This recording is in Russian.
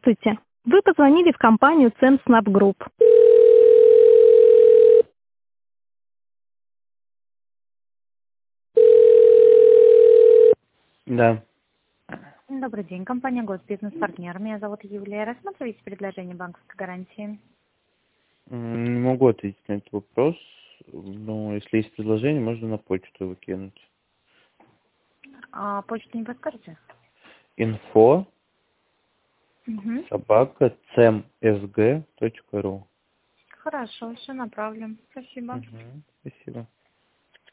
Здравствуйте. Вы позвонили в компанию Цемснаб Групп. Да. Добрый день, компания Госбизнес-партнер. Меня зовут Юлия. Рассматриваете предложение банковской гарантии? Не могу ответить на этот вопрос, но если есть предложение, можно на почту его кинуть. А почту не подскажете? Info Угу. @cmsg.ru. Хорошо, все направлю. Спасибо. Спасибо.